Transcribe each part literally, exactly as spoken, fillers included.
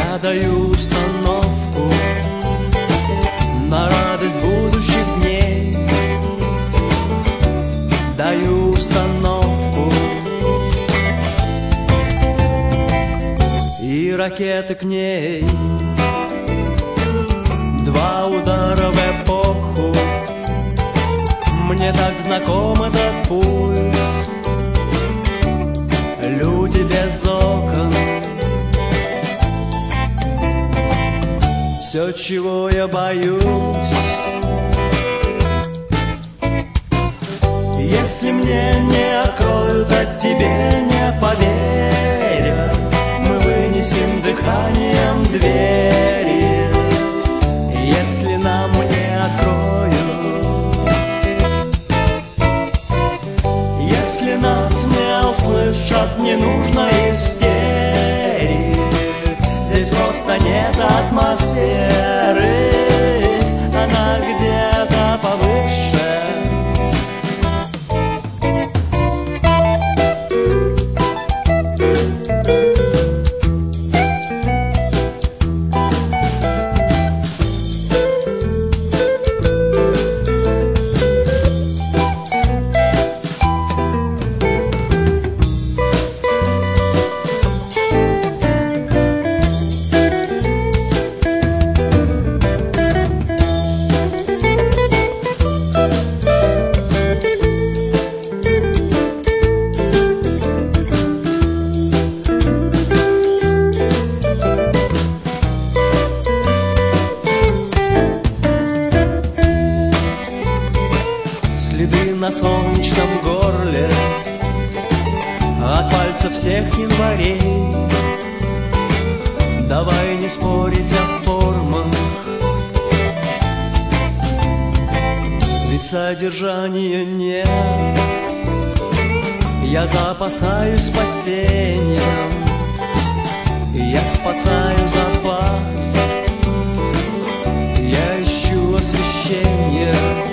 Я даю установку на радость будущих дней. Даю установку и ракеты к ней. Два удара в эпоху, мне так знаком этот пульс. Люди без окон, все, чего я боюсь. Если мне не откроют, а тебе не поверят, мы вынесем дыханием двери. Если нам не откроют, если нас не услышат, не нужно истерик. Здесь просто нет атмосферы, она где-то повыше. Следы на солнечном горле от пальцев всех январей. Давай не спорить о формах, ведь содержания нет. Я запасаюсь спасением, я спасаю запас. Я ищу освещение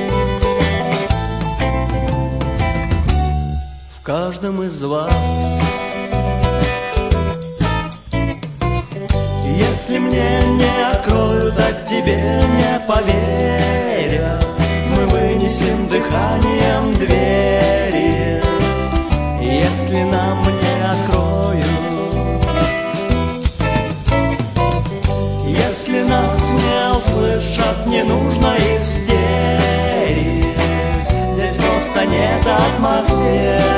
в каждом из вас. Если мне не откроют, а тебе не поверят, мы вынесем дыханием двери. Если нам не откроют, если нас не услышат, не нужно истерик. Здесь просто нет атмосферы.